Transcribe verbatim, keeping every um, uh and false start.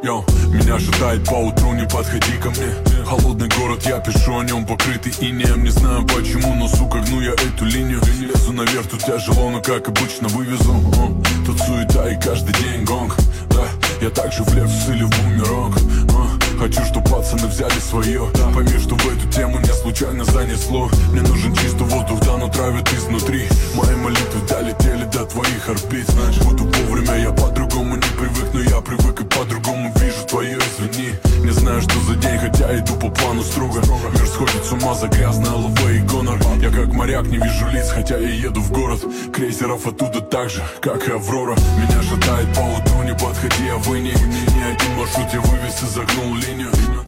Йоу, меня шатает по утру, не подходи ко мне. Холодный город, я пишу о нем, покрытый инеем. Не знаю почему, но, сука, гну я эту линию. Лезу наверх, тут тяжело, но как обычно вывезу. uh, Тут суета и каждый день гонг. Да, я также в лев или в бумеранг. uh, Хочу, чтоб пацаны взяли свое. Пойми, что в эту тему не случайно занесло. Мне нужен чистый воздух, да, но травят изнутри. Мои молитвы долетели до твоих орбит. Буду вовремя, я по-другому не привык, но я привык и по-другому вижу твое, извини. Не знаю, что за день, хотя иду по плану строго. Мир сходит с ума за грязное ЛВ и гонор. Я как моряк не вижу лиц, хотя я еду в город. Крейсеров оттуда так же, как и Аврора. Меня шатает по утру, не подходи, а вы не. Ни один маршрут я вывез и загнул линию.